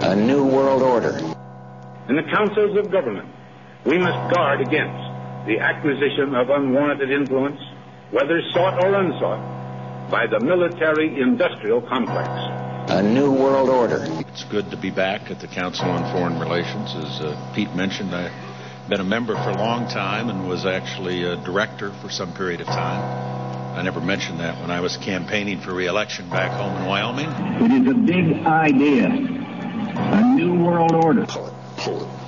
A new world order. In the councils of government, we must guard against the acquisition of unwarranted influence, whether sought or unsought, by the military-industrial complex. A new world order. It's good to be back at the Council on Foreign Relations. As Pete mentioned, I've been a member for a long time and was actually a director for some period of time. I never mentioned that when I was campaigning for re-election back home in Wyoming. It is a big idea. A new world order. Pull it.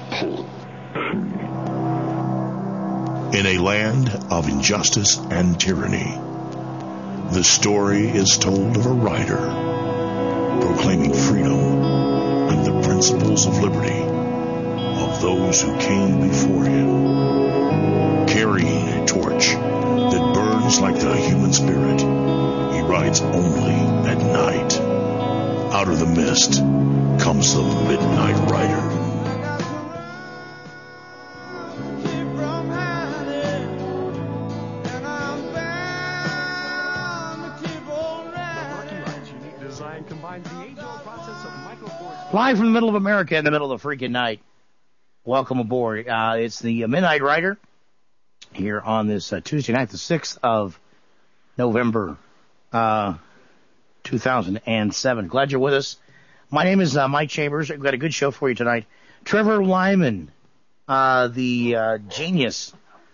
In a land of injustice and tyranny, the story is told of a writer proclaiming freedom and the principles of liberty of those who came before him. Carrying a torch that burns like the human spirit, he rides only at night. Out of the mist comes the Midnight Rider. Live from the middle of America in the middle of the freaking night. Welcome aboard. It's the Midnight Rider here on this Tuesday night, the 6th of November, 2007. Glad you're with us. My name is Mike Chambers. We've got a good show for you tonight. Trevor Lyman, the genius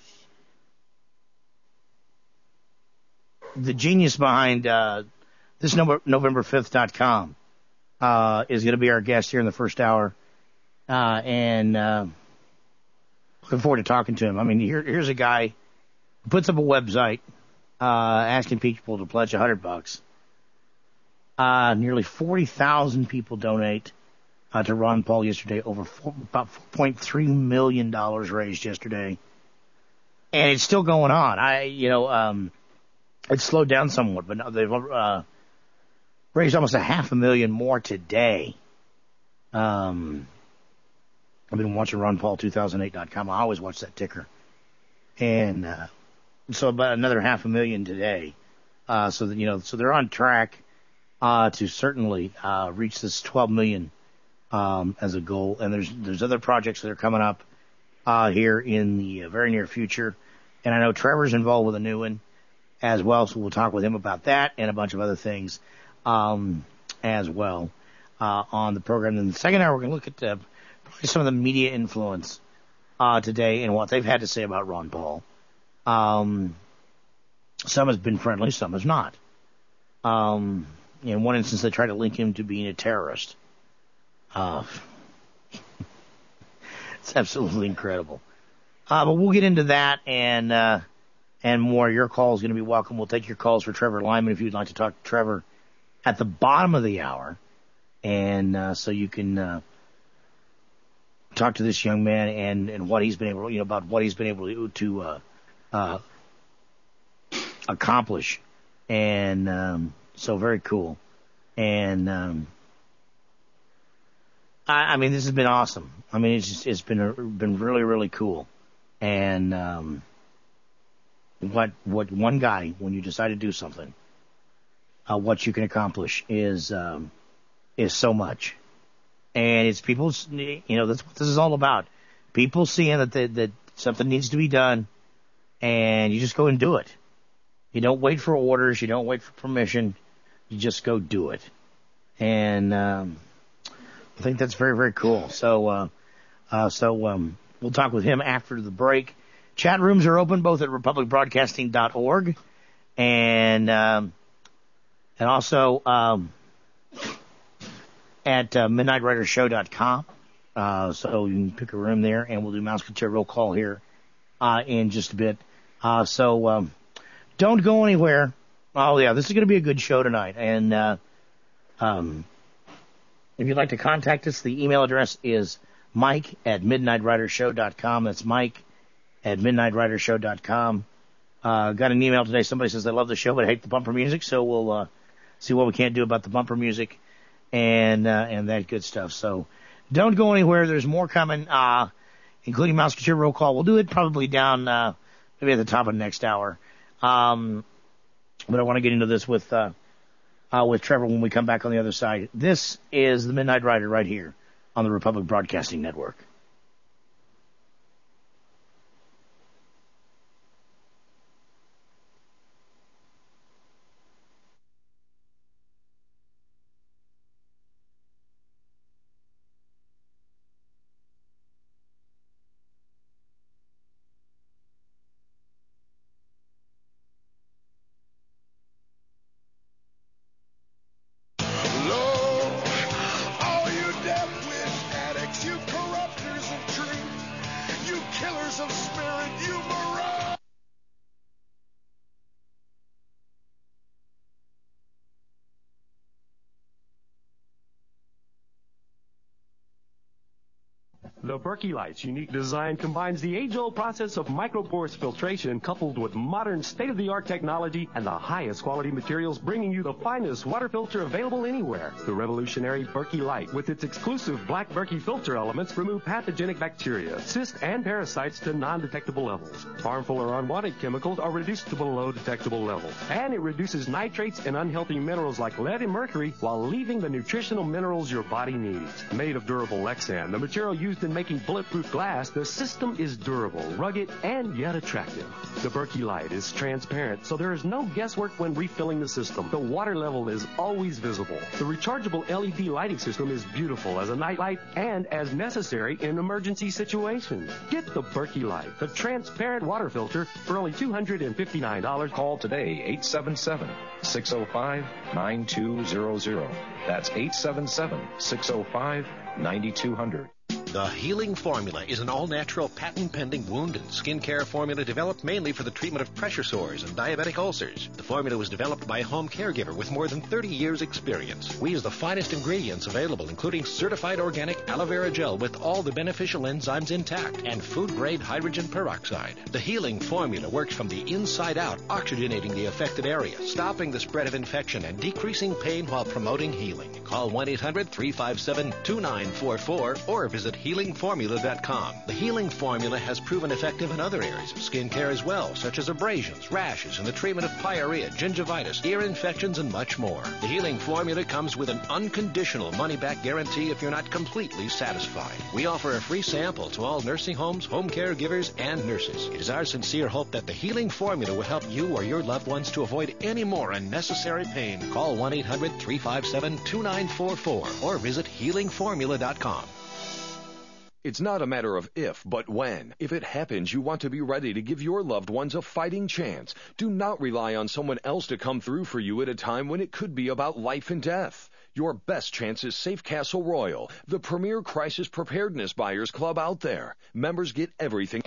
behind this November5th.com. Is going to be our guest here in the first hour, and looking forward to talking to him. I mean, here's a guy who puts up a website asking people to pledge $100. Nearly 40,000 people donate to Ron Paul yesterday. About $4.3 million raised yesterday, and it's still going on. It's slowed down somewhat, but they've raised almost 500,000 more today. I've been watching RonPaul2008.com. I always watch that ticker. And so about another 500,000 today. So they're on track to certainly reach this 12 million as a goal. And there's other projects that are coming up here in the very near future. And I know Trevor's involved with a new one as well, so we'll talk with him about that and a bunch of other things as well on the program. In the second hour, we're going to look at probably some of the media influence today and what they've had to say about Ron Paul. Some has been friendly, some has not. In one instance, they tried to link him to being a terrorist. It's absolutely incredible. But we'll get into that and more. Your call is going to be welcome. We'll take your calls for Trevor Lyman if you'd like to talk to Trevor at the bottom of the hour, and so you can talk to this young man and what he's been able, about what he's been able to accomplish, and so very cool. And I mean, this has been awesome. I mean, it's been really, really cool, and what one guy, when you decide to do something, what you can accomplish is so much. And it's people's, that's what this is all about. People seeing that something needs to be done, and you just go and do it. You don't wait for orders. You don't wait for permission. You just go do it. And I think that's very, very cool. So we'll talk with him after the break. Chat rooms are open both at republicbroadcasting.org and also at midnightridershow.com. So you can pick a room there, and we'll do Mouse Control roll call here in just a bit. So don't go anywhere. Oh, yeah, this is going to be a good show tonight. And if you'd like to contact us, the email address is mike@midnightridershow.com. That's mike@midnightridershow.com. Got an email today. Somebody says they love the show but hate the bumper music, so we'll see what we can't do about the bumper music and that good stuff. So don't go anywhere. There's more coming, including Mouse Computer Roll Call. We'll do it probably down maybe at the top of the next hour. But I want to get into this with Trevor when we come back on the other side. This is the Midnight Rider right here on the Republic Broadcasting Network. The Berkey Light's unique design combines the age-old process of microporous filtration coupled with modern state-of-the-art technology and the highest quality materials, bringing you the finest water filter available anywhere. The revolutionary Berkey Light, with its exclusive black Berkey filter elements, remove pathogenic bacteria, cysts, and parasites to non-detectable levels. Harmful or unwanted chemicals are reduced to below detectable levels. And it reduces nitrates and unhealthy minerals like lead and mercury while leaving the nutritional minerals your body needs. Made of durable Lexan, the material used in making bulletproof glass, the system is durable, rugged, and yet attractive. The Berkey Light is transparent, so there is no guesswork when refilling the system. The water level is always visible. The rechargeable LED lighting system is beautiful as a night light and as necessary in emergency situations. Get the Berkey Light, the transparent water filter, for only $259. Call today, 877-605-9200. That's 877-605-9200. The Healing Formula is an all-natural, patent-pending wound and skin care formula developed mainly for the treatment of pressure sores and diabetic ulcers. The formula was developed by a home caregiver with more than 30 years' experience. We use the finest ingredients available, including certified organic aloe vera gel with all the beneficial enzymes intact and food-grade hydrogen peroxide. The Healing Formula works from the inside out, oxygenating the affected area, stopping the spread of infection, and decreasing pain while promoting healing. Call 1-800-357-2944 or visit HealingFormula.com. The Healing Formula has proven effective in other areas of skin care as well, such as abrasions, rashes, and the treatment of pyorrhea, gingivitis, ear infections, and much more. The Healing Formula comes with an unconditional money-back guarantee if you're not completely satisfied. We offer a free sample to all nursing homes, home caregivers, and nurses. It is our sincere hope that the Healing Formula will help you or your loved ones to avoid any more unnecessary pain. Call 1-800-357-2944 or visit HealingFormula.com. It's not a matter of if, but when. If it happens, you want to be ready to give your loved ones a fighting chance. Do not rely on someone else to come through for you at a time when it could be about life and death. Your best chance is Safe Castle Royal, the premier crisis preparedness buyers club out there. Members get everything.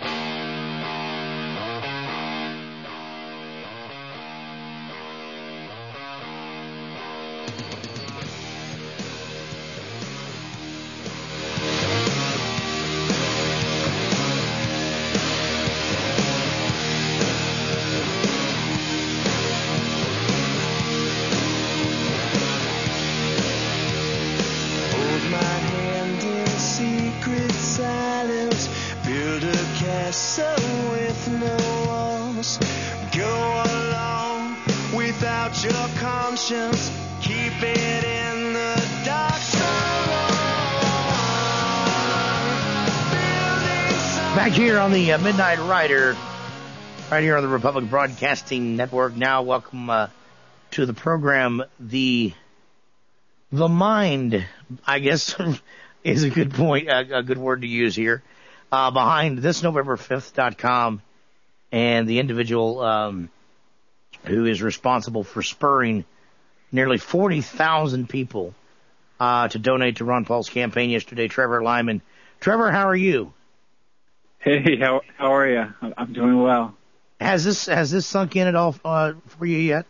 Back here on the Midnight Rider, right here on the Republic Broadcasting Network. Now, welcome to the program. The mind, I guess, is a good point, a good word to use here. Behind thisNovember5th.com and the individual who is responsible for spurring nearly 40,000 people to donate to Ron Paul's campaign yesterday, Trevor Lyman. Trevor, how are you? Hey, how are you? I'm doing well. Has this sunk in at all for you yet?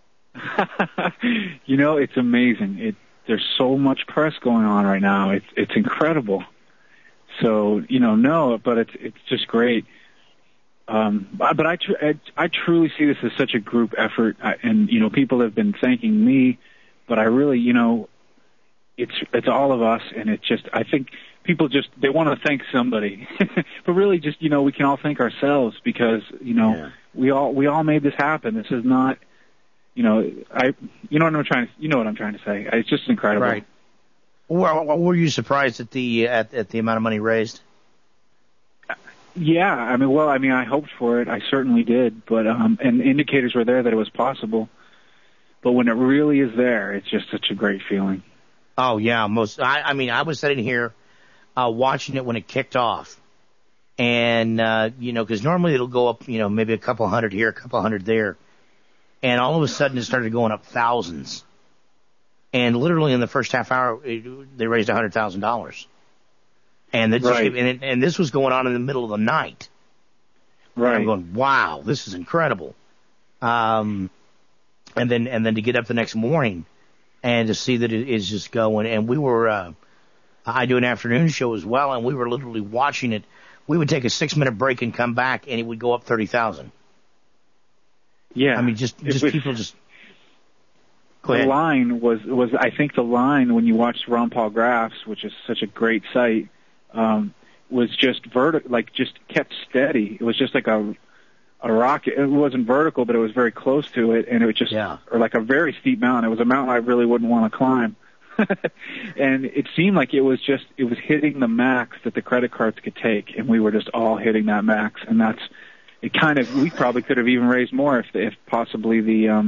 You know, it's amazing. There's so much press going on right now. It's incredible. So, but it's just great. But I truly see this as such a group effort, and people have been thanking me, but I really, it's all of us, and it's just, I think people they want to thank somebody, but really just, we can all thank ourselves because, we all made this happen. This is not, what I'm trying to say. It's just incredible. Right. Were you surprised at the amount of money raised? Yeah, I hoped for it. I certainly did, but and indicators were there that it was possible. But when it really is there, it's just such a great feeling. Oh yeah, I was sitting here watching it when it kicked off, and because normally it'll go up, maybe a couple hundred here, a couple hundred there, and all of a sudden it started going up thousands, and literally in the first half hour they raised $100,000, and and this was going on in the middle of the night. Right. And I'm going, wow, this is incredible. And then to get up the next morning and to see that it is just going. And we were, I do an afternoon show as well, and we were literally watching it. We would take a 6-minute break and come back, and it would go up 30,000. Yeah. I mean, just people just. Go ahead. The line was I think the line when you watched Ron Paul Graphs, which is such a great site, was just just kept steady. It was just like a rocket. It wasn't vertical, but it was very close to it, and it was just, or like a very steep mountain. It was a mountain I really wouldn't want to climb. And it seemed like it was hitting the max that the credit cards could take, and we were just all hitting that max. And we probably could have even raised more if possibly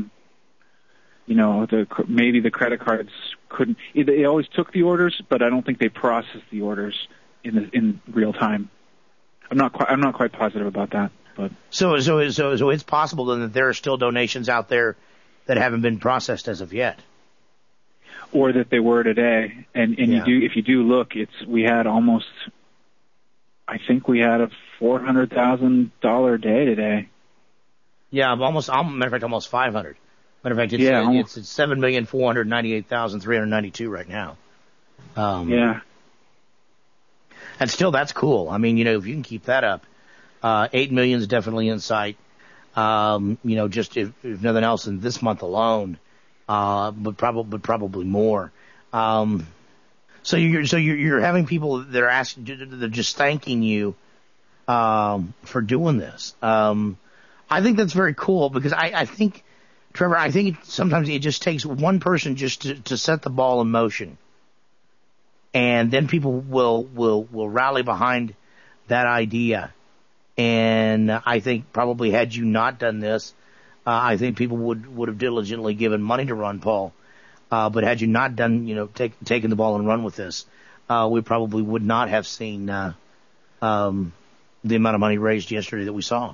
maybe the credit cards couldn't. They always took the orders, but I don't think they processed the orders in real time. I'm not quite positive about that. But so it's possible then that there are still donations out there that haven't been processed as of yet, or that they were today. And if you do look, we had almost, I think we had a $400,000 day today. Yeah, almost 500. Matter of fact, it's 7,498,392 right now. Yeah, and still that's cool. I mean, if you can keep that up. 8 million is definitely in sight. Just if nothing else in this month alone, but probably more. So you're having people that are asking, they're just thanking you, for doing this. I think that's very cool because I think, Trevor, sometimes it just takes one person just to set the ball in motion. And then people will rally behind that idea. And I think probably had you not done this, I think people would have diligently given money to Ron Paul. But had you not done, taken the ball and run with this, we probably would not have seen the amount of money raised yesterday that we saw.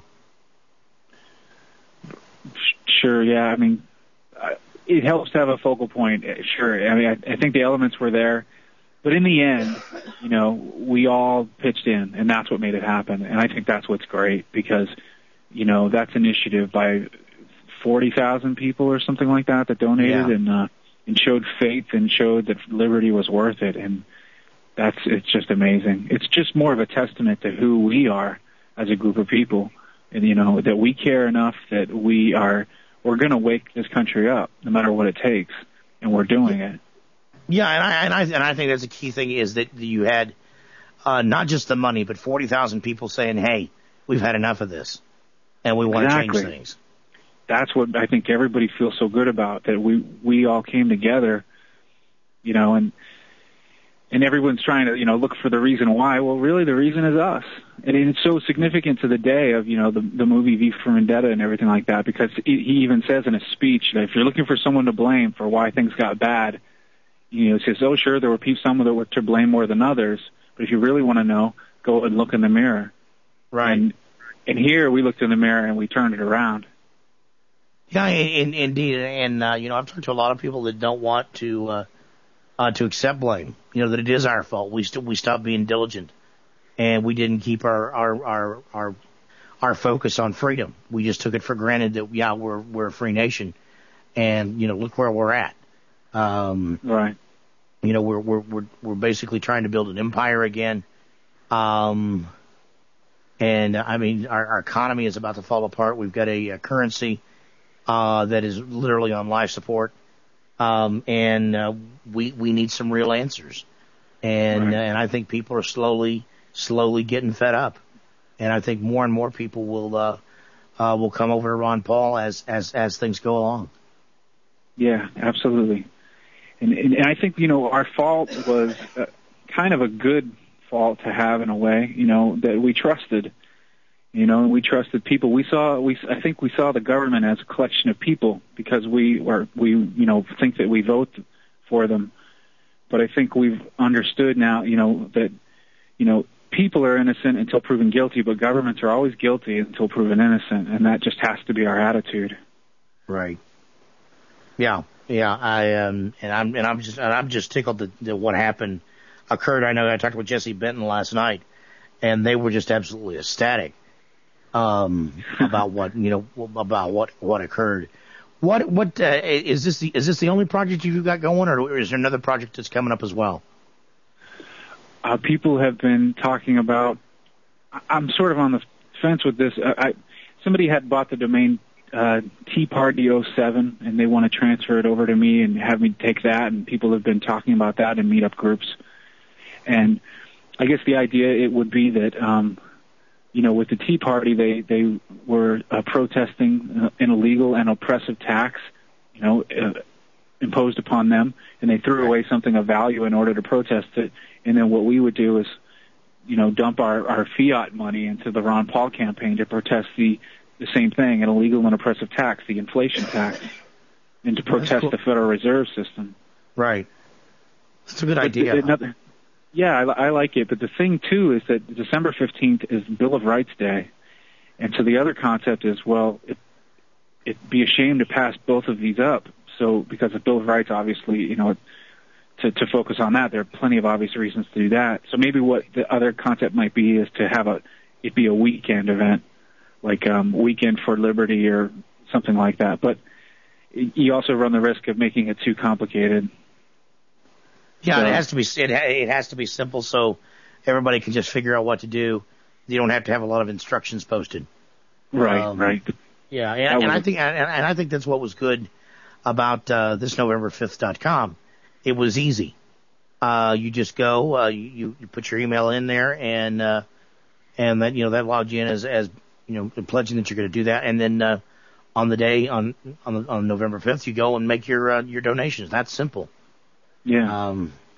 Sure, yeah. I mean, it helps to have a focal point. Sure. I mean, I think the elements were there. But in the end, we all pitched in, and that's what made it happen. And I think that's what's great because, that's initiative by 40,000 people or something like that donated and showed faith and showed that liberty was worth it. And it's just amazing. It's just more of a testament to who we are as a group of people, and that we care enough that we're going to wake this country up no matter what it takes, and we're doing it. Yeah, and I think that's a key thing is that you had not just the money, but 40,000 people saying, "Hey, we've had enough of this, and we want to change things." That's what I think everybody feels so good about, that we all came together, and everyone's trying to look for the reason why. Well, really, the reason is us, and it's so significant to the day of the movie V for Vendetta and everything like that, because he even says in a speech that if you're looking for someone to blame for why things got bad. It says, oh, sure, there were some that were to blame more than others, but if you really want to know, go and look in the mirror. Right. And here we looked in the mirror and we turned it around. Yeah, indeed. And, I've talked to a lot of people that don't want to accept blame, that it is our fault. We stopped being diligent, and we didn't keep our focus on freedom. We just took it for granted that, we're a free nation, and, look where we're at. Right. We're basically trying to build an empire again. And I mean, our economy is about to fall apart. We've got a currency, that is literally on life support. And we need some real answers. And I think people are slowly getting fed up. And I think more and more people will come over to Ron Paul as things go along. Yeah, absolutely. And I think, our fault was kind of a good fault to have in a way, that we trusted. We trusted people. I think we saw the government as a collection of people because we think that we vote for them. But I think we've understood now, that, people are innocent until proven guilty, but governments are always guilty until proven innocent, and that just has to be our attitude. Right. Yeah. I'm just tickled that what happened occurred. I know I talked with Jesse Benton last night, and they were just absolutely ecstatic about what occurred. What is this? Is this the only project you've got going, or is there another project that's coming up as well? People have been talking about. I'm sort of on the fence with this. Somebody had bought the domain Tea Party 07, and they want to transfer it over to me and have me take that. And people have been talking about that in meetup groups. And I guess the idea it would be that, with the Tea Party, they were protesting an illegal and oppressive tax, imposed upon them, and they threw away something of value in order to protest it. And then what we would do is, dump our fiat money into the Ron Paul campaign to protest the same thing, an illegal and oppressive tax, the inflation tax, and to protest the Federal Reserve System. Right. That's a good idea. I like it. But the thing, too, is that December 15th is Bill of Rights Day. And so the other concept is, it'd be a shame to pass both of these up. So because the Bill of Rights, obviously, to focus on that, there are plenty of obvious reasons to do that. So maybe what the other concept might be is to have it be a weekend event, like Weekend for Liberty or something like that. But you also run the risk of making it too complicated. Yeah, it has to be simple so everybody can just figure out what to do. You don't have to have a lot of instructions posted. Right. Yeah, and I think that's what was good about this NovemberFifth.com. It was easy. You just go, you put your email in there, and that that logs you in as pledging that you're going to do that, and then on the day on November 5th, you go and make your donations. That's simple. Yeah.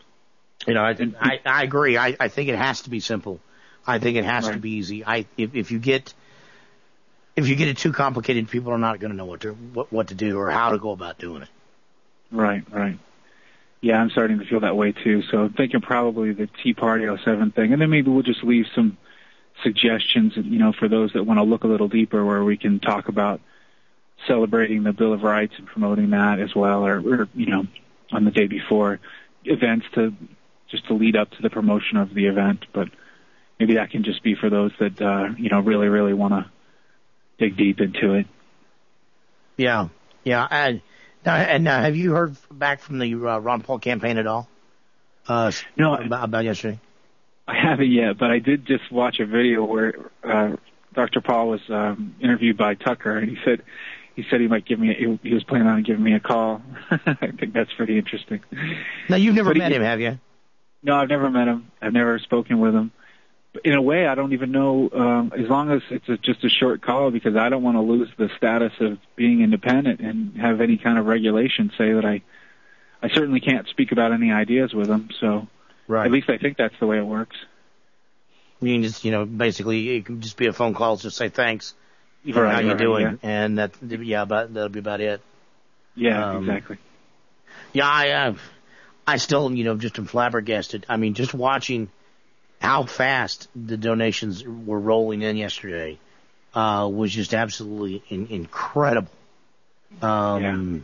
I agree. I think it has to be simple. I think it has to be easy. If you get it too complicated, people are not going to know what to do or how to go about doing it. Right. Yeah, I'm starting to feel that way too. So I'm thinking probably the Tea Party 07 thing, and then maybe we'll just leave some suggestions, for those that want to look a little deeper, where we can talk about celebrating the Bill of Rights and promoting that as well, or on the day before events to lead up to the promotion of the event. But maybe that can just be for those that really, really want to dig deep into it. Yeah. And have you heard back from the Ron Paul campaign at all? No, about yesterday. I haven't yet, but I did just watch a video where Dr. Paul was interviewed by Tucker, and he said he might give me. He was planning on giving me a call. I think that's pretty interesting. Now, you've never met him, have you? No, I've never met him. I've never spoken with him. But in a way, I don't even know, as long as it's just a short call, because I don't want to lose the status of being independent and have any kind of regulation say that I certainly can't speak about any ideas with him. So at least I think that's the way it works. You can just, basically it can just be a phone call, just say thanks. How you doing? Yeah. And that'll be about it. Yeah, exactly. Yeah, I still, just am flabbergasted. I mean, just watching how fast the donations were rolling in yesterday was just absolutely incredible. I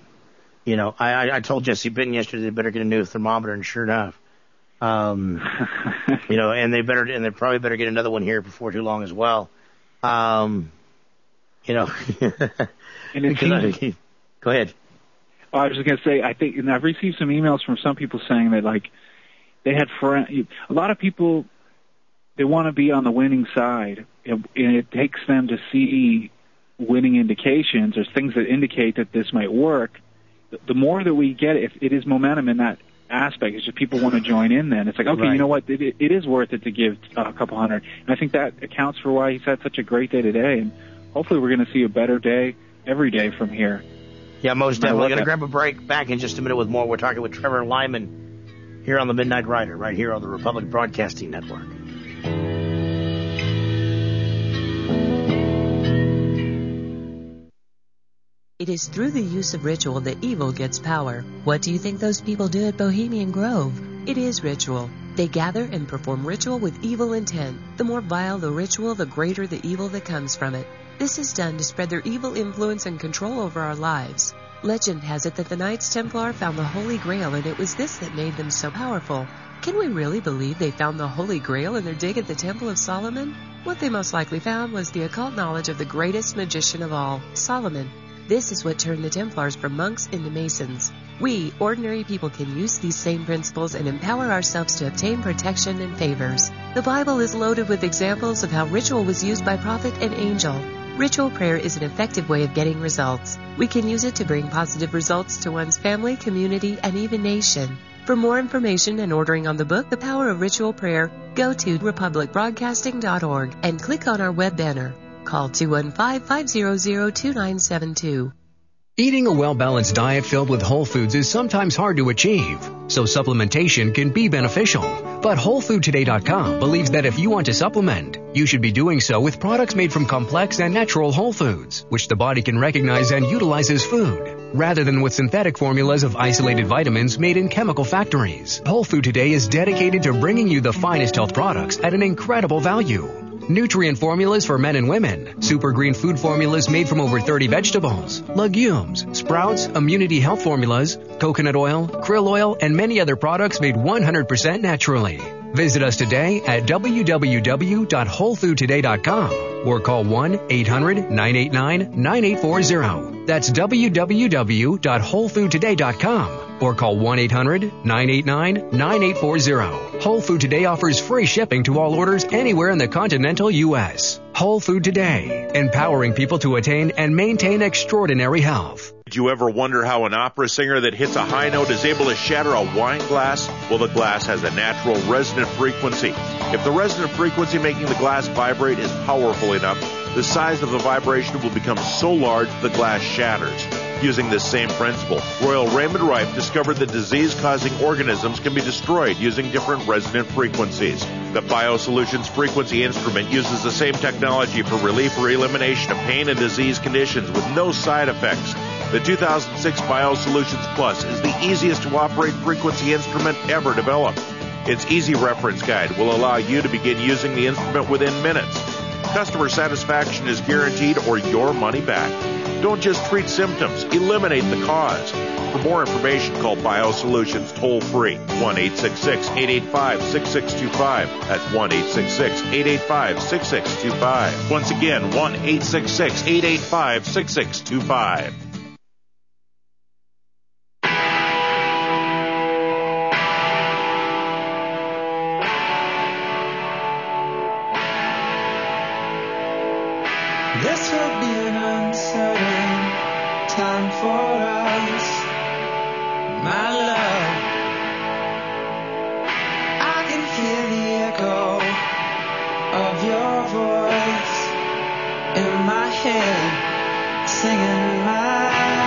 told Jesse Benton yesterday they better get a new thermometer, and sure enough, and they probably better get another one here before too long as well. And it seems, go ahead. I was just going to say, I think, and I've received some emails from some people saying that, like, they had a lot of people, they want to be on the winning side, and it takes them to see winning indications or things that indicate that this might work. The more that we get, if it is momentum in that aspect, it's just people want to join in then. It's like, okay, you know what, it is worth it to give a couple hundred. And I think that accounts for why he's had such a great day today. And hopefully we're going to see a better day every day from here. Yeah, most definitely. Going to grab a break. Back in just a minute with more. We're talking with Trevor Lyman here on the Midnight Rider, right here on the Republic Broadcasting Network. It is through the use of ritual that evil gets power. What do you think those people do at Bohemian Grove? It is ritual. They gather and perform ritual with evil intent. The more vile the ritual, the greater the evil that comes from it. This is done to spread their evil influence and control over our lives. Legend has it that the Knights Templar found the Holy Grail, and it was this that made them so powerful. Can we really believe they found the Holy Grail in their dig at the Temple of Solomon? What they most likely found was the occult knowledge of the greatest magician of all, Solomon. This is what turned the Templars from monks into Masons. We, ordinary people, can use these same principles and empower ourselves to obtain protection and favors. The Bible is loaded with examples of how ritual was used by prophet and angel. Ritual prayer is an effective way of getting results. We can use it to bring positive results to one's family, community, and even nation. For more information and ordering on the book, The Power of Ritual Prayer, go to republicbroadcasting.org and click on our web banner. Call 215-500-2972. Eating a well-balanced diet filled with whole foods is sometimes hard to achieve, so supplementation can be beneficial. But WholeFoodToday.com believes that if you want to supplement, you should be doing so with products made from complex and natural whole foods, which the body can recognize and utilize as food, rather than with synthetic formulas of isolated vitamins made in chemical factories. Whole Food Today is dedicated to bringing you the finest health products at an incredible value. Nutrient formulas for men and women, super green food formulas made from over 30 vegetables, legumes, sprouts, immunity health formulas, coconut oil, krill oil, and many other products made 100% naturally. Visit us today at www.wholefoodtoday.com or call 1-800-989-9840. That's www.wholefoodtoday.com or call 1-800-989-9840. Whole Food Today offers free shipping to all orders anywhere in the continental U.S. Whole Food Today, empowering people to attain and maintain extraordinary health. Did you ever wonder how an opera singer that hits a high note is able to shatter a wine glass? Well, the glass has a natural resonant frequency. If the resonant frequency making the glass vibrate is powerful enough, the size of the vibration will become so large the glass shatters. Using this same principle, Royal Raymond Rife discovered that disease-causing organisms can be destroyed using different resonant frequencies. The BioSolutions frequency instrument uses the same technology for relief or elimination of pain and disease conditions with no side effects. The 2006 BioSolutions Plus is the easiest to operate frequency instrument ever developed. Its easy reference guide will allow you to begin using the instrument within minutes. Customer satisfaction is guaranteed or your money back. Don't just treat symptoms, eliminate the cause. For more information, call BioSolutions toll-free, 1-866-885-6625. That's 1-866-885-6625. Once again, 1-866-885-6625. This will be an uncertain time for us, my love. I can hear the echo of your voice in my head, singing my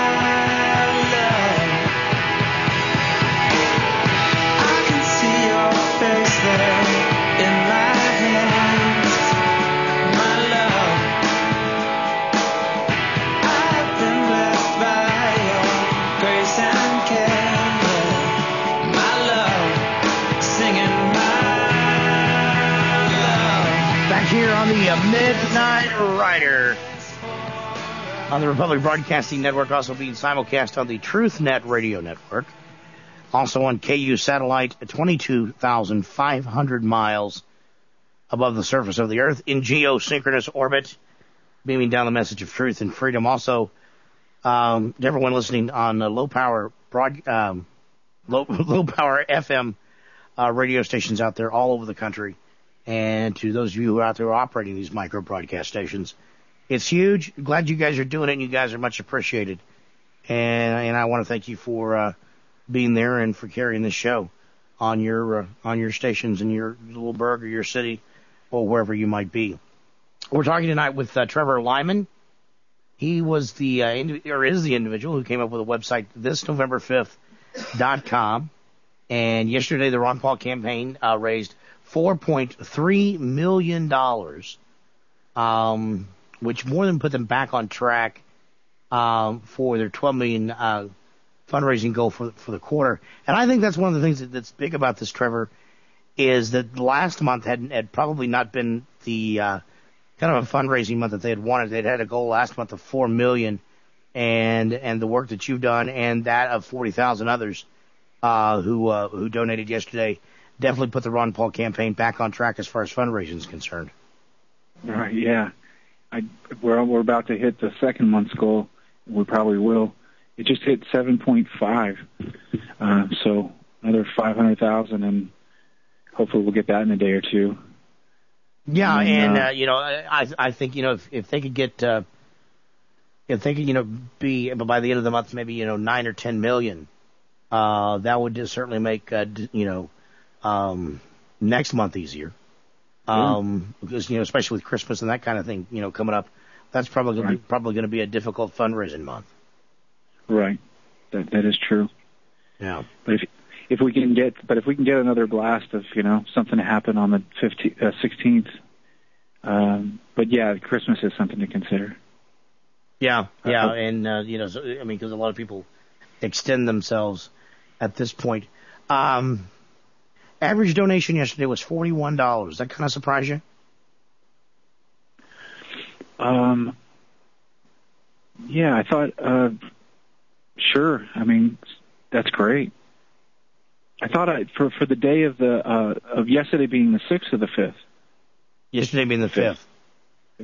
love. I can see your face there in my hands, my love. I've been blessed by your grace and care, my love, singing my love. Back here on the Midnight Rider on the Republic Broadcasting Network, also being simulcast on the TruthNet Radio Network, also on KU satellite at 22,500 miles above the surface of the Earth in geosynchronous orbit, beaming down the message of truth and freedom. Also, to everyone listening on low power FM radio stations out there all over the country, and to those of you who are out there operating these micro broadcast stations, it's huge. Glad you guys are doing it, and you guys are much appreciated. And I want to thank you for being there and for carrying this show on your stations in your little burg or your city or wherever you might be. We're talking tonight with Trevor Lyman. He was the is the individual who came up with a website, thisNovember5th.com. And yesterday, the Ron Paul campaign raised $4.3 million, which more than put them back on track for their $12 million fundraising goal for the quarter. And I think that's one of the things that's big about this, Trevor, is that last month had probably not been the kind of a fundraising month that they had wanted. They'd had a goal last month of $4 million, and the work that you've done and that of 40,000 others who donated yesterday definitely put the Ron Paul campaign back on track as far as fundraising is concerned. Right, yeah. We're about to hit the second month's goal. We probably will. It just hit 7.5, so another 500,000, and hopefully we'll get that in a day or two. Yeah, and I think if they could get be by the end of the month maybe 9 or 10 million, that would just certainly make next month easier. Because especially with Christmas and that kind of thing coming up, that's probably going to be a difficult fundraising month. Right, that is true. Yeah, but if we can get another blast of something to happen on the 16th, but yeah, Christmas is something to consider. Yeah, and because a lot of people extend themselves at this point. Average donation yesterday was $41. That kind of surprise you? Yeah, I thought, sure. I mean, that's great. I thought for the day of yesterday being the 6th or the 5th. Yesterday being the 5th. The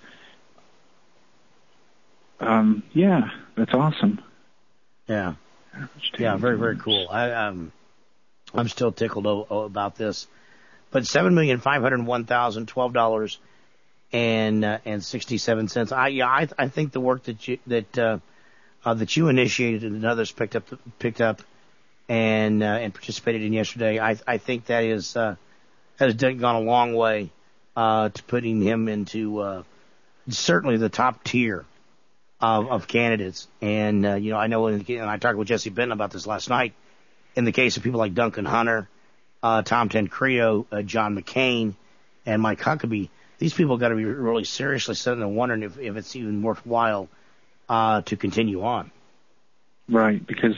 5th. Yeah, that's awesome. Yeah. Yeah, very, very cool. I'm still tickled about this. But $7,501,012 and 67 cents. I think the work that you initiated and others picked up and participated in yesterday, I think that has gone a long way to putting him into certainly the top tier of candidates. And I know, and I talked with Jesse Benton about this last night. In the case of people like Duncan Hunter, Tom Tancredo, John McCain, and Mike Huckabee, these people got to be really seriously sitting there wondering if it's even worthwhile to continue on. Right, because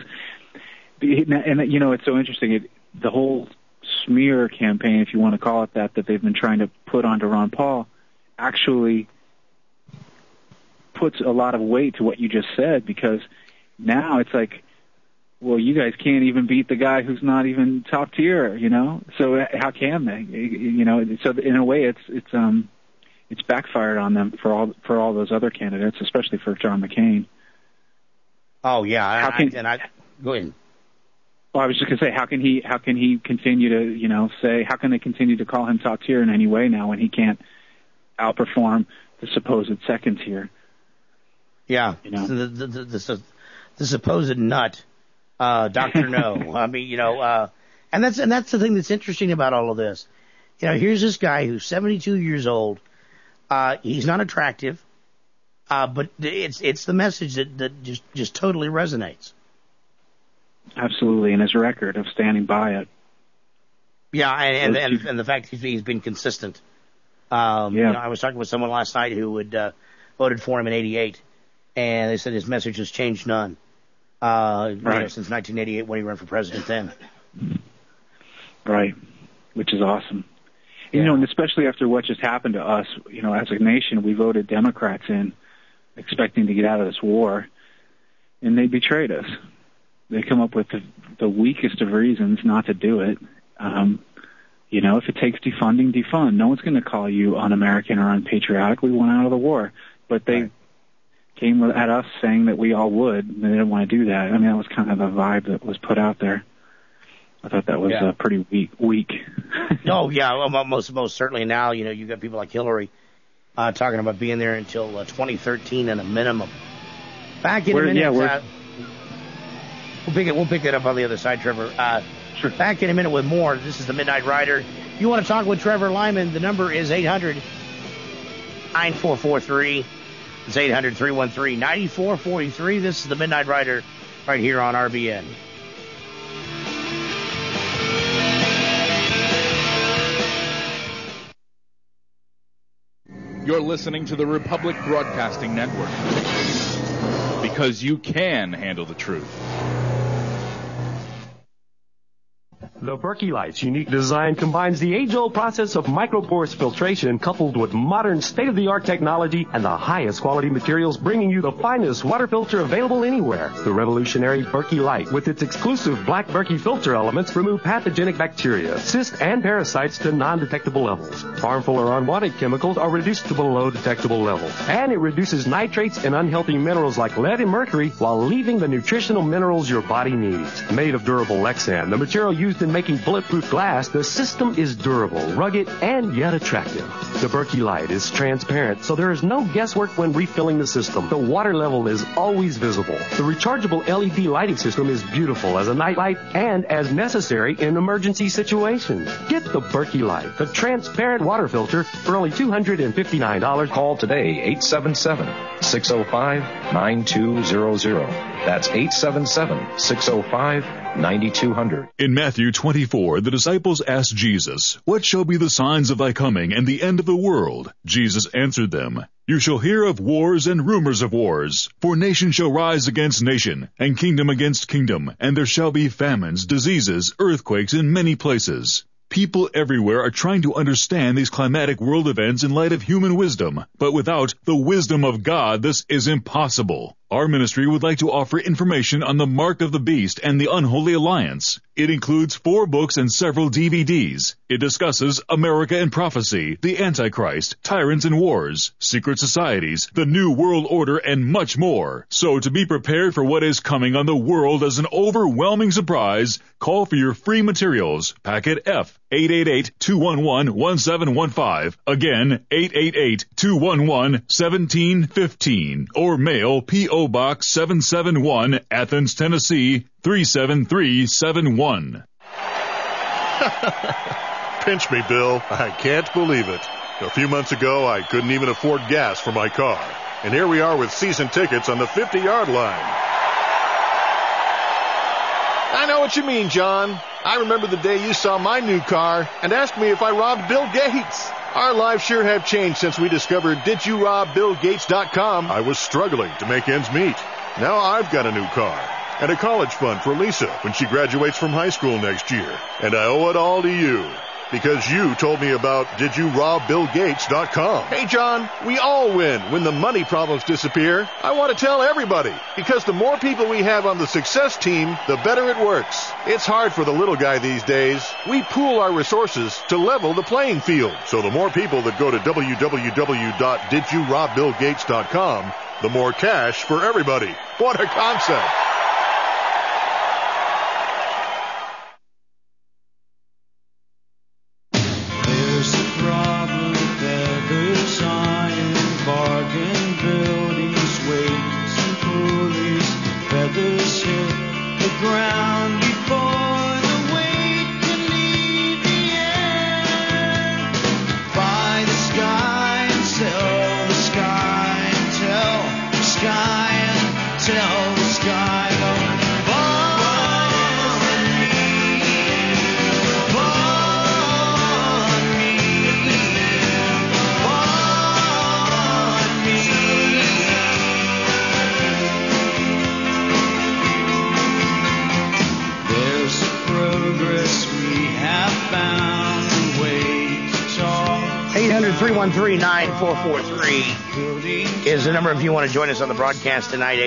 it's so interesting. The whole smear campaign, if you want to call it that they've been trying to put onto Ron Paul, actually puts a lot of weight to what you just said, because now it's like, well, you guys can't even beat the guy who's not even top tier, So how can they? So in a way, it's backfired on them for all those other candidates, especially for John McCain. Oh yeah, go ahead. Well, I was just gonna say, how can he continue to how can they continue to call him top tier in any way now when he can't outperform the supposed second tier? Yeah, the supposed nut. Dr. No. I mean, and that's the thing that's interesting about all of this. Here's this guy who's 72 years old. He's not attractive, but it's the message that just totally resonates. Absolutely, and his record of standing by it. Yeah, and the fact he's been consistent. I was talking with someone last night who had voted for him in '88, and they said his message has changed none. Since 1988 when he ran for president then. Right, which is awesome. Yeah. And especially after what just happened to us, as a nation, we voted Democrats in, expecting to get out of this war, and they betrayed us. They come up with the weakest of reasons not to do it. If it takes defunding, defund. No one's going to call you un-American or unpatriotic. We went out of the war. But they came at us saying that we all would, and they didn't want to do that. I mean, that was kind of the vibe that was put out there. I thought that was pretty weak. Oh, yeah, well, most certainly now, you've got people like Hillary talking about being there until 2013 at a minimum. Back in a minute. Yeah, we'll pick it up on the other side, Trevor. Sure. Back in a minute with more. This is the Midnight Rider. If you want to talk with Trevor Lyman, the number is 800-9443. It's 800-313-9443. This is the Midnight Rider right here on RBN. You're listening to the Republic Broadcasting Network, because you can handle the truth. The Berkey Light's unique design combines the age-old process of micropores filtration coupled with modern state-of-the-art technology and the highest quality materials, bringing you the finest water filter available anywhere. The revolutionary Berkey Light, with its exclusive black Berkey filter elements, remove pathogenic bacteria, cysts, and parasites to non-detectable levels. Harmful or unwanted chemicals are reduced to below detectable levels. And it reduces nitrates and unhealthy minerals like lead and mercury while leaving the nutritional minerals your body needs. Made of durable Lexan, the material used in making bulletproof glass, the system is durable, rugged, and yet attractive. The Berkey Light is transparent, so there is no guesswork when refilling the system. The water level is always visible. The rechargeable LED lighting system is beautiful as a night light and as necessary in emergency situations. Get the Berkey Light, the transparent water filter, for only $259. Call today, 877-605-9200. That's 877-605-9200. In Matthew 24, the disciples asked Jesus, "What shall be the signs of thy coming and the end of the world?" Jesus answered them, "You shall hear of wars and rumors of wars. For nation shall rise against nation, and kingdom against kingdom, and there shall be famines, diseases, earthquakes in many places." People everywhere are trying to understand these climatic world events in light of human wisdom, but without the wisdom of God, this is impossible. Our ministry would like to offer information on the Mark of the Beast and the Unholy Alliance. It includes 4 books and several DVDs. It discusses America and Prophecy, the Antichrist, Tyrants and Wars, Secret Societies, the New World Order, and much more. So to be prepared for what is coming on the world as an overwhelming surprise, call for your free materials. Packet F, 888-211-1715. Again, 888-211-1715. Or mail P.O. Box 771, Athens, Tennessee, 37371. Pinch me, Bill. I can't believe it. A few months ago, I couldn't even afford gas for my car. And here we are with season tickets on the 50-yard line. I know what you mean, John. I remember the day you saw my new car and asked me if I robbed Bill Gates. Our lives sure have changed since we discovered DidYouRobBillGates.com. I was struggling to make ends meet. Now I've got a new car and a college fund for Lisa when she graduates from high school next year. And I owe it all to you, because you told me about DidYouRobBillGates.com. Hey, John, we all win when the money problems disappear. I want to tell everybody, because the more people we have on the success team, the better it works. It's hard for the little guy these days. We pool our resources to level the playing field. So the more people that go to www.DidYouRobBillGates.com, the more cash for everybody. What a concept. is the number if you want to join us on the broadcast tonight,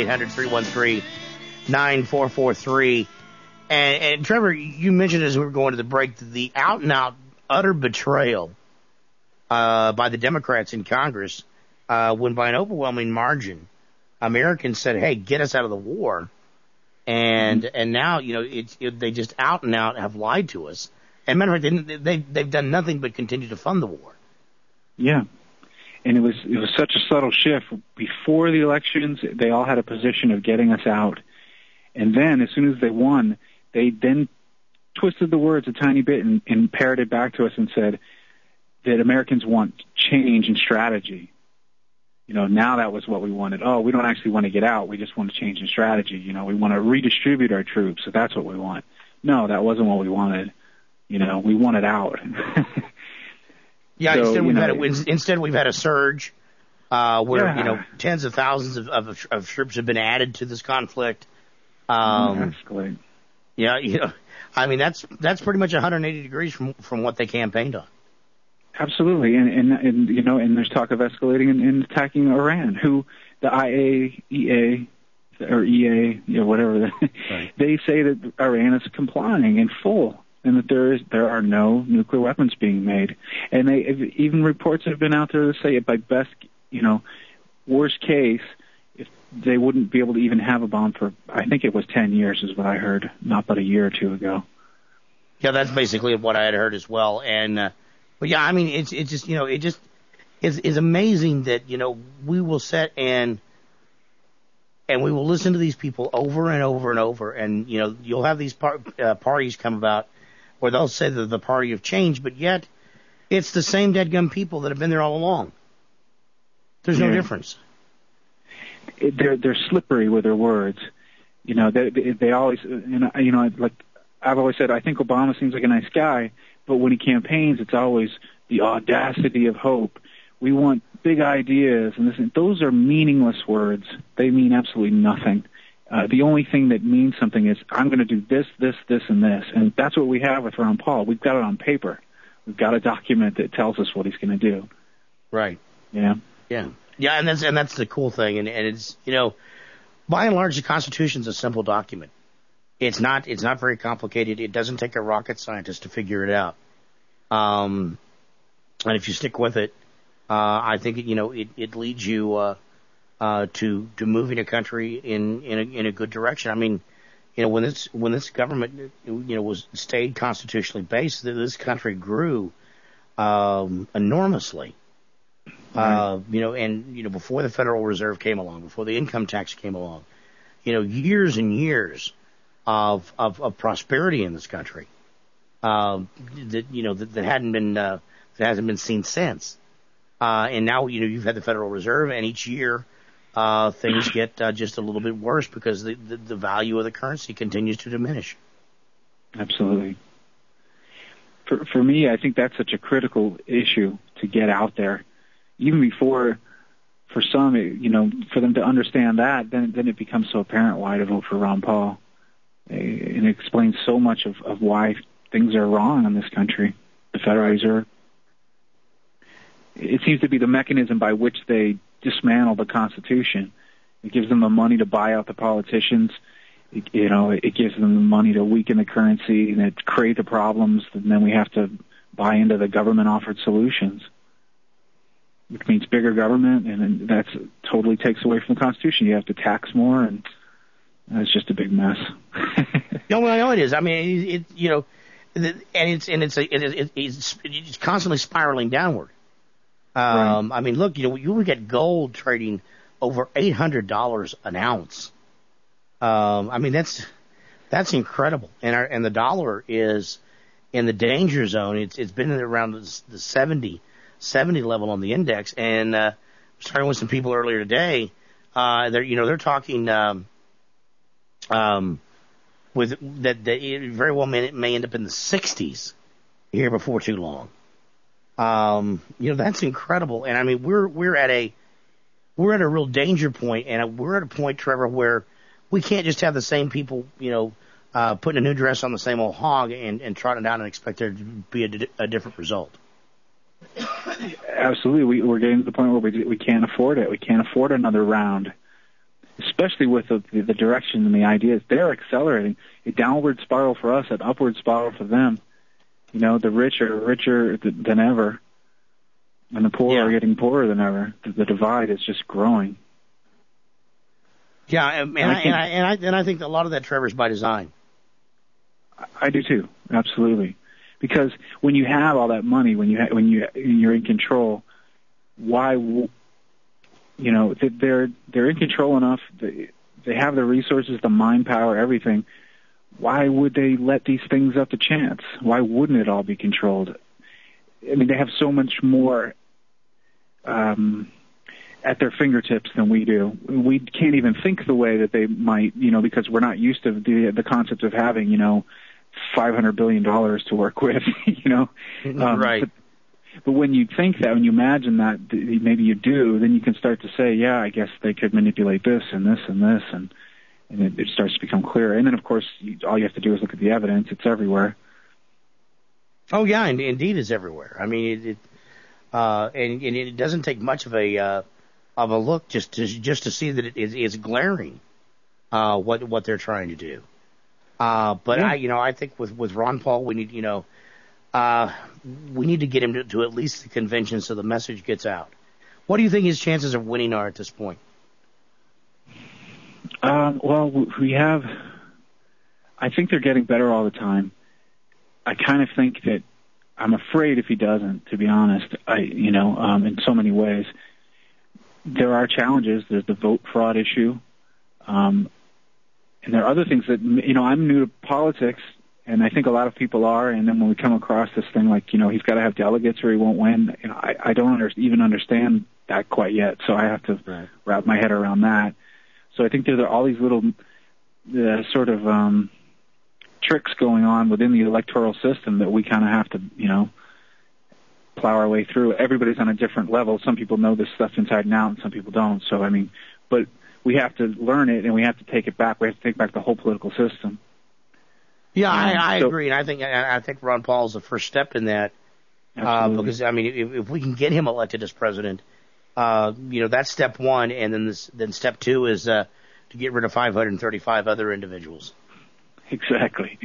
800-313-9443. And Trevor, you mentioned as we were going to the break, the out-and-out utter betrayal by the Democrats in Congress when by an overwhelming margin, Americans said, hey, get us out of the war. And now, you know, they just out and out have lied to us. And matter of fact, they've done nothing but continue to fund the war. Yeah. And it was such a subtle shift. Before the elections, they all had a position of getting us out. And then, as soon as they won, they then twisted the words a tiny bit and parroted back to us and said that Americans want change and strategy. now that was what we wanted. Oh, we don't actually want to get out. We just want to change the strategy. We want to redistribute our troops. So that's what we want. No, that wasn't what we wanted. We wanted out. Yeah, so, instead we've had a surge where tens of thousands of troops have been added to this conflict. Escalate. Yeah, I mean that's pretty much 180 degrees from what they campaigned on. Absolutely, and there's talk of escalating and attacking Iran, who the IAEA or EA, whatever, right. They say that Iran is complying in full, and that there are no nuclear weapons being made, and even reports have been out there to say, by best, worst case, if they wouldn't be able to even have a bomb for, I think it was 10 years, is what I heard, not but a year or two ago. Yeah, that's basically what I had heard as well, and. But yeah, I mean, it's just, it's amazing that, we will sit and we will listen to these people over and over and over. And, you'll have these parties come about where they'll say they're the party of change, but yet it's the same deadgum people that have been there all along. There's no difference. They're slippery with their words. They always, like I've always said, I think Obama seems like a nice guy. But when he campaigns, it's always the audacity of hope. We want big ideas, and those are meaningless words. They mean absolutely nothing. The only thing that means something is, I'm going to do this, this, this, and this. And that's what we have with Ron Paul. We've got it on paper. We've got a document that tells us what he's going to do. Right. Yeah. Yeah. Yeah, and that's the cool thing. And it's, by and large, the Constitution's a simple document. It's not very complicated. It doesn't take a rocket scientist to figure it out. And if you stick with it, I think it leads you to moving a country in a good direction. I mean, when this government was stayed constitutionally based, this country grew enormously. And before the Federal Reserve came along, before the income tax came along, years and years of prosperity in this country, that hasn't been seen since. And now, you've had the Federal Reserve, and each year, things get just a little bit worse because the value of the currency continues to diminish. Absolutely. For me, I think that's such a critical issue to get out there. Even before, for some, for them to understand that, then it becomes so apparent why to vote for Ron Paul. And it explains so much of why things are wrong in this country. The Federal Reserve. It seems to be the mechanism by which they dismantle the Constitution. It gives them the money to buy out the politicians. It gives them the money to weaken the currency and it create the problems, and then we have to buy into the government-offered solutions, which means bigger government, and that totally takes away from the Constitution. You have to tax more, and it's just a big mess. I know it is. I mean, it's constantly spiraling downward. Right. I mean, look, you get gold trading over $800 an ounce. I mean, that's incredible. And the dollar is in the danger zone. It's been around the 70 level on the index. And I was talking with some people earlier today. They're talking with that it very well may end up in the 60s here before too long. That's incredible. And I mean, we're at a real danger point, and we're at a point, Trevor, where we can't just have the same people, putting a new dress on the same old hog and trotting down and expect there to be a different result. Absolutely. We're getting to the point where we can't afford it. We can't afford another round, especially with the direction and the ideas. They're accelerating. A downward spiral for us, an upward spiral for them. The rich are richer than ever, and the poor are getting poorer than ever. The divide is just growing. Yeah, and I think that a lot of that, Trevor, is by design. I do too, absolutely. Because when you have all that money, when you're in control, why? They're in control enough. They have the resources, the mind power, everything. Why would they let these things up to chance? Why wouldn't it all be controlled? I mean, they have so much more at their fingertips than we do. We can't even think the way that they might, because we're not used to the concept of having, $500 billion to work with, Right. But when you think that, when you imagine that maybe you do, then you can start to say, yeah, I guess they could manipulate this and this and this, and it starts to become clearer. And then, of course, all you have to do is look at the evidence. It's everywhere. Oh, yeah, indeed it's everywhere. I mean, and it doesn't take much of a look just to see that it's glaring what they're trying to do. But yeah. I think with Ron Paul, we need we need to get him to at least the convention so the message gets out. What do you think his chances of winning are at this point? Well, I think they're getting better all the time. I kind of think that I'm afraid if he doesn't, to be honest, in so many ways. There are challenges. There's the vote fraud issue. And there are other things that, I'm new to politics, and I think a lot of people are, and then when we come across this thing like, he's got to have delegates or he won't win, I don't even understand that quite yet, so I have to wrap my head around that. So I think there are all these little sort of tricks going on within the electoral system that we kind of have to, plow our way through. Everybody's on a different level. Some people know this stuff inside and out, and some people don't. So, but we have to learn it, and we have to take it back. We have to take back the whole political system. Yeah, I agree, and I think Ron Paul is the first step in that. Because if we can get him elected as president, that's step one, and then step two is to get rid of 535 other individuals. Exactly.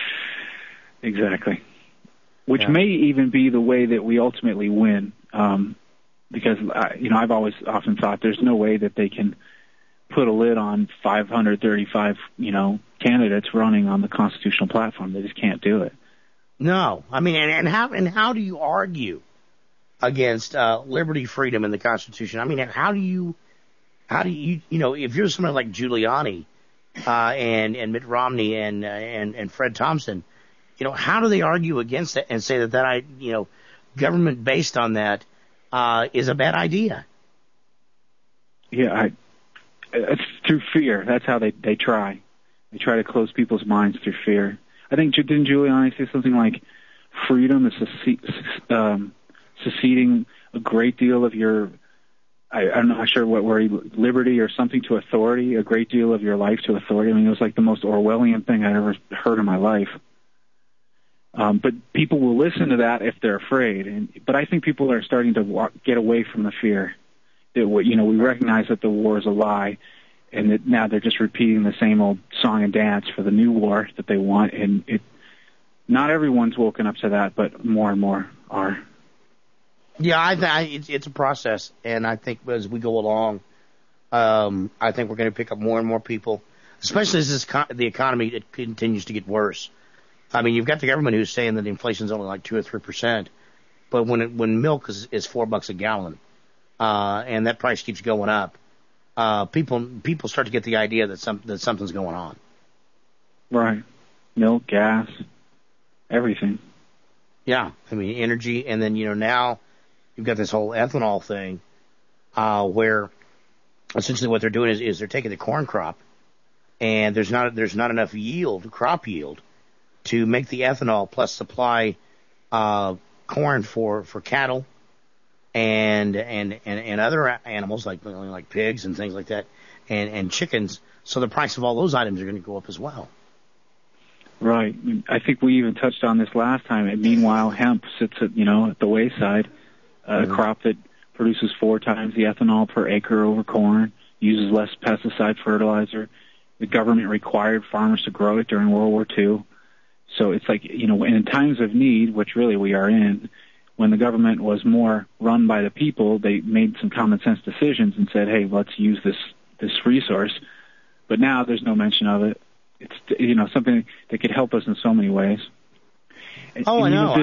Which may even be the way that we ultimately win, because I've always often thought there's no way that they can put a lid on 535 candidates running on the constitutional platform. They just can't do it. No, and how do you argue against liberty, freedom, and the Constitution? How do you if you're somebody like Giuliani and Mitt Romney and Fred Thompson, how do they argue against it and say that government based on that is a bad idea? Yeah, it's through fear. That's how they try. They try to close people's minds through fear. I think, didn't Giuliani say something like freedom is seceding a great deal of your, I'm not sure what word, liberty or something to authority, a great deal of your life to authority. It was like the most Orwellian thing I'd ever heard in my life. But people will listen to that if they're afraid. But I think people are starting to get away from the fear. We recognize that the war is a lie, and that now they're just repeating the same old song and dance for the new war that they want. And not everyone's woken up to that, but more and more are. Yeah, it's a process, and I think as we go along, I think we're going to pick up more and more people, especially as the economy continues to get worse. You've got the government who's saying that inflation's only like 2 or 3%, but when milk is $4 a gallon, and that price keeps going up, people start to get the idea that something's going on. Right, milk, gas, everything. Yeah, energy, and then now you've got this whole ethanol thing, where essentially what they're doing is they're taking the corn crop, and there's not enough crop yield, to make the ethanol plus supply corn for cattle and other animals like pigs and things like that and chickens. So the price of all those items are going to go up as well. Right. I think we even touched on this last time. And meanwhile, hemp sits at the wayside, a crop that produces 4 times the ethanol per acre over corn, uses less pesticide fertilizer. The government required farmers to grow it during World War II. So it's like, in times of need, which really we are in, when the government was more run by the people, they made some common sense decisions and said, hey, let's use this resource. But now there's no mention of it. It's, something that could help us in so many ways. Oh, I know.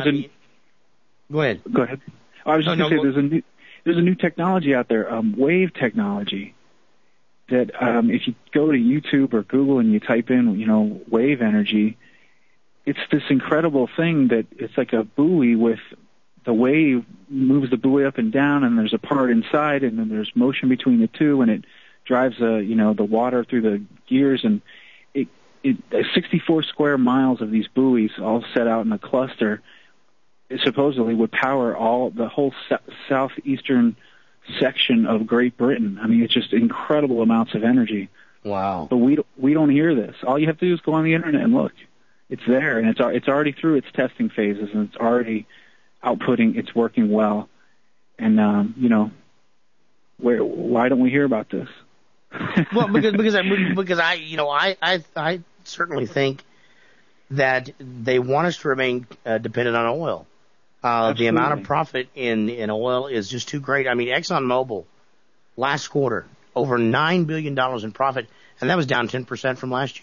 Go ahead. Go ahead. I was just going to say there's a new technology out there, wave technology, that if you go to YouTube or Google and you type in, wave energy, it's this incredible thing that it's like a buoy with the wave moves the buoy up and down, and there's a part inside, and then there's motion between the two, and it drives the water through the gears, and 64 square miles of these buoys all set out in a cluster, it supposedly would power the whole southeastern section of Great Britain. I mean, it's just incredible amounts of energy. Wow. But we don't hear this. All you have to do is go on the internet and look. It's there, and it's already through its testing phases, and it's already outputting. It's working well. And why don't we hear about this? Well, because I certainly think that they want us to remain dependent on oil. The amount of profit in oil is just too great. I mean, ExxonMobil last quarter over $9 billion in profit, and that was down 10% from last year.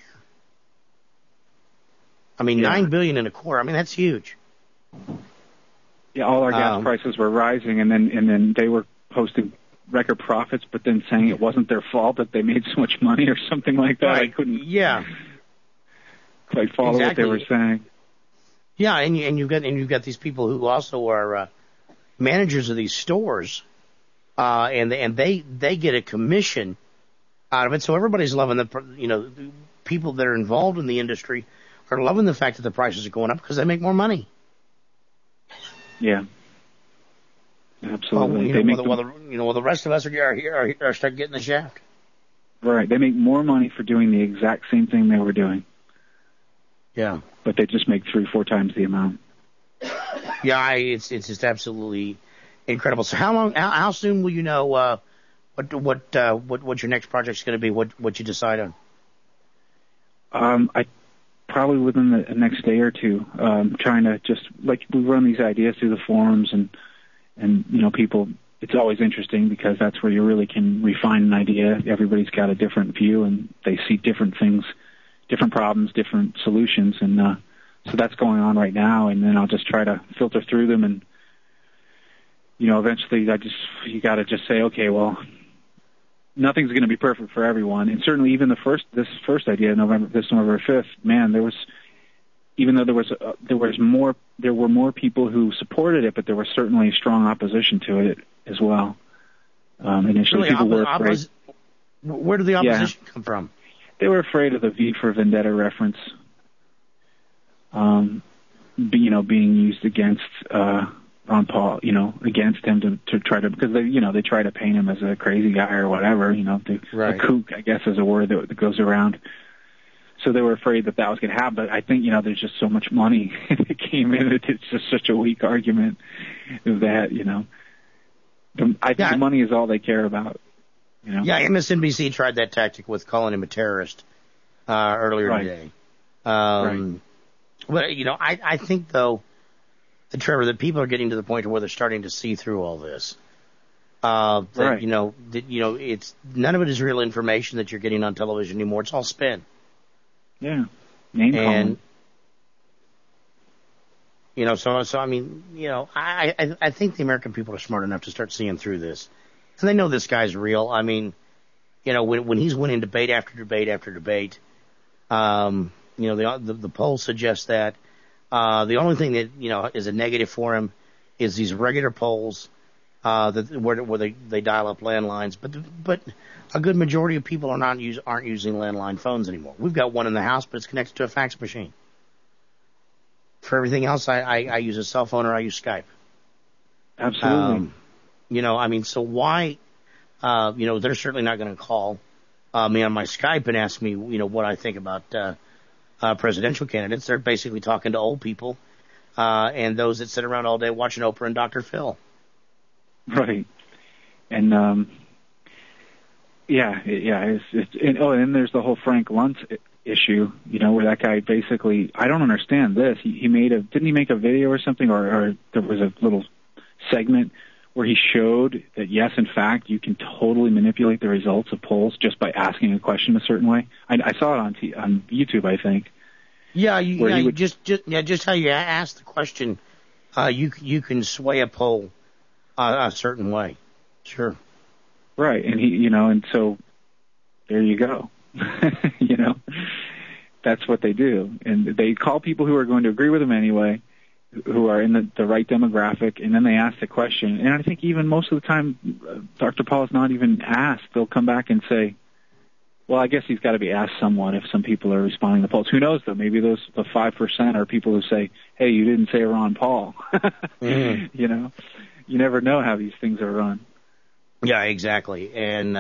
I mean, $9 billion in a quarter. I mean, that's huge. Yeah, all our gas prices were rising, and then they were posting record profits, but then saying it wasn't their fault that they made so much money or something like that. Right. I couldn't quite follow what they were saying. Yeah, and you've got these people who also are managers of these stores, and they get a commission out of it. So everybody's loving the people that are involved in the industry are loving the fact that the prices are going up because they make more money. Yeah, absolutely. Well, the rest of us are start getting the shaft. Right, they make more money for doing the exact same thing they were doing. Yeah, but they just make 3-4 times the amount. Yeah, it's just absolutely incredible. So how soon will you know what your next project's going to be? What you decide on? I probably within the next day or two. Trying to just we run these ideas through the forums and people. It's always interesting because that's where you really can refine an idea. Everybody's got a different view and they see different things, different problems, different solutions, and so that's going on right now. And then I'll just try to filter through them, and eventually you got to just say, okay, well, nothing's going to be perfect for everyone, and certainly even this first idea, November 5th, man, there were more people who supported it, but there was certainly strong opposition to it as well. Initially, people were afraid. Where did the opposition come from? They were afraid of the V for Vendetta reference, being used against Ron Paul, against him to try to, because they try to paint him as a crazy guy or whatever, a kook, I guess, is a word that goes around. So they were afraid that was going to happen. But I think, there's just so much money that came in. It's just such a weak argument that, I think the money is all they care about. Yeah, MSNBC tried that tactic with calling him a terrorist earlier today. But, I think, though, Trevor, that people are getting to the point where they're starting to see through all this. It's none of it is real information that you're getting on television anymore. It's all spin. Yeah. Name calling. I think the American people are smart enough to start seeing through this. And they know this guy's real. I mean, when he's winning debate after debate after debate, the polls suggest that the only thing that, is a negative for him is these regular polls, where they dial up landlines. But a good majority of people aren't using landline phones anymore. We've got one in the house, but it's connected to a fax machine. For everything else, I use a cell phone or I use Skype. Absolutely. So why, they're certainly not going to call me on my Skype and ask me, what I think about presidential candidates. They're basically talking to old people and those that sit around all day watching Oprah and Dr. Phil. Right. And and then there's the whole Frank Luntz issue, where that guy basically, I don't understand this. Didn't he make a video or something, or there was a little segment where he showed that, yes, in fact, you can totally manipulate the results of polls just by asking a question a certain way. I saw it on YouTube, I think. Yeah, just how you ask the question, you can sway a poll a certain way. Sure. Right, and and so there you go. That's what they do, and they call people who are going to agree with them anyway. who are in the right demographic, and then they ask the question. And I think even most of the time, Dr. Paul is not even asked. They'll come back and say, well, I guess he's got to be asked somewhat if some people are responding to polls. Who knows, though? Maybe the 5% are people who say, hey, you didn't say Ron Paul. You know, you never know how these things are run. Yeah, exactly. And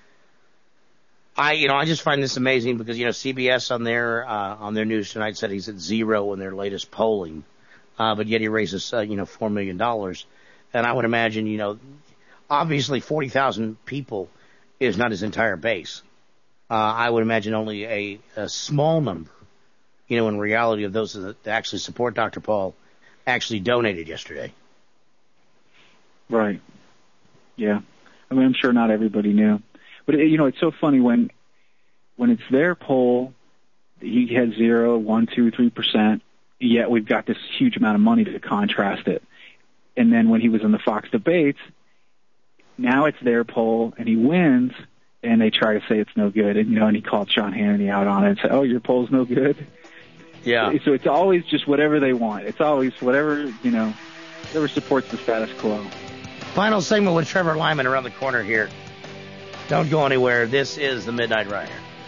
I just find this amazing because, CBS on their news tonight said he's at 0 in their latest polling, but yet he raises, $4 million. And I would imagine, obviously 40,000 people is not his entire base. I would imagine only a small number, in reality, of those that actually support Dr. Paul actually donated yesterday. Right. Yeah. I mean, I'm sure not everybody knew. But, it's so funny when it's their poll, he had 0, 1, 2, 3%, yet we've got this huge amount of money to contrast it. And then when he was in the Fox debates, now it's their poll, and he wins, and they try to say it's no good. And, and he called Sean Hannity out on it and said, oh, your poll's no good? Yeah. So it's always just whatever they want. It's always whatever, whatever supports the status quo. Final segment with Trevor Lyman around the corner here. Don't go anywhere. This is the Midnight Rider.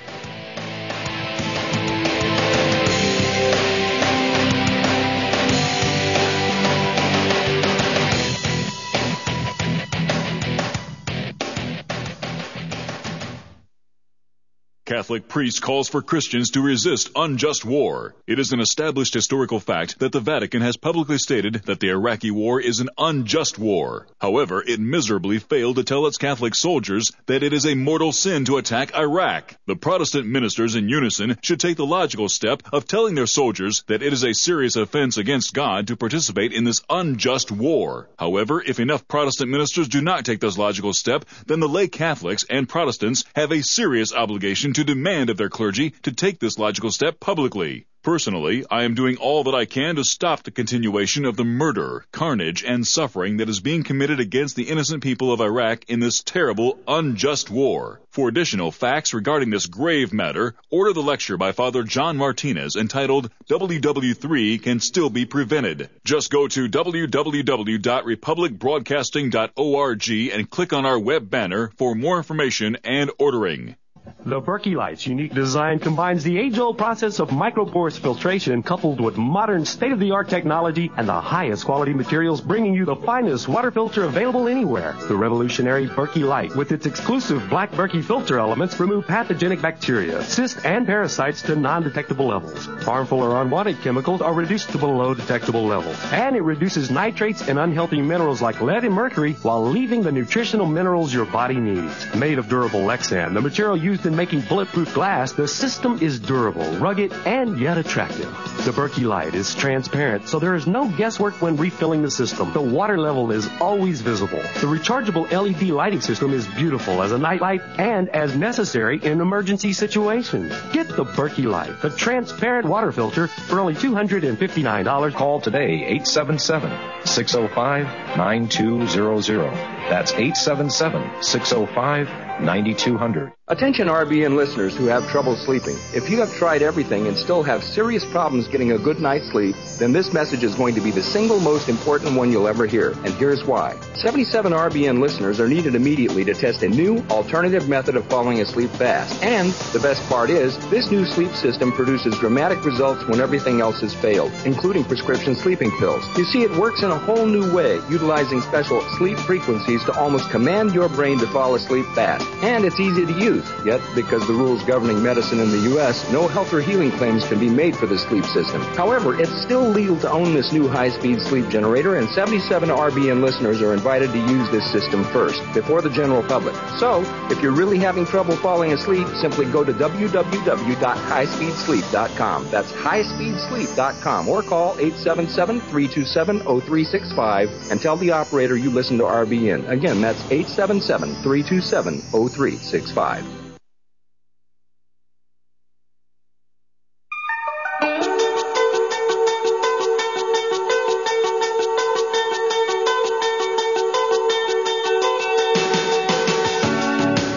Catholic priest calls for Christians to resist unjust war. It is an established historical fact that the Vatican has publicly stated that the Iraqi war is an unjust war. However, it miserably failed to tell its Catholic soldiers that it is a mortal sin to attack Iraq. The Protestant ministers in unison should take the logical step of telling their soldiers that it is a serious offense against God to participate in this unjust war. However, if enough Protestant ministers do not take this logical step, then the lay Catholics and Protestants have a serious obligation to demand of their clergy to take this logical step publicly. Personally, I am doing all that I can to stop the continuation of the murder, carnage, and suffering that is being committed against the innocent people of Iraq in this terrible, unjust war. For additional facts regarding this grave matter, order the lecture by Father John Martinez entitled WW3 Can Still Be Prevented. Just go to www.republicbroadcasting.org and click on our web banner for more information and ordering. The Berkey Light's unique design combines the age-old process of micropores filtration coupled with modern state-of-the-art technology and the highest quality materials, bringing you the finest water filter available anywhere. The revolutionary Berkey Light, with its exclusive black Berkey filter elements, remove pathogenic bacteria, cysts, and parasites to non-detectable levels. Harmful or unwanted chemicals are reduced to below detectable levels. And it reduces nitrates and unhealthy minerals like lead and mercury while leaving the nutritional minerals your body needs. Made of durable Lexan, the material used in making bulletproof glass, the system is durable, rugged, and yet attractive. The Berkey Light is transparent, so there is no guesswork when refilling the system. The water level is always visible. The rechargeable LED lighting system is beautiful as a night light and as necessary in emergency situations. Get the Berkey Light, the transparent water filter, for only $259. Call today, 877-605-9200. That's 877-605-9200. Attention RBN listeners who have trouble sleeping. If you have tried everything and still have serious problems getting a good night's sleep, then this message is going to be the single most important one you'll ever hear. And here's why. 77 RBN listeners are needed immediately to test a new alternative method of falling asleep fast. And the best part is, this new sleep system produces dramatic results when everything else has failed, including prescription sleeping pills. You see, it works in a whole new way, utilizing special sleep frequencies to almost command your brain to fall asleep fast. And it's easy to use. Yet, because the rules governing medicine in the U.S., no health or healing claims can be made for the sleep system. However, it's still legal to own this new high-speed sleep generator, and 77 RBN listeners are invited to use this system first, before the general public. So, if you're really having trouble falling asleep, simply go to www.highspeedsleep.com. That's highspeedsleep.com, or call 877-327-0365 and tell the operator you listen to RBN. Again, that's 877-327-0365.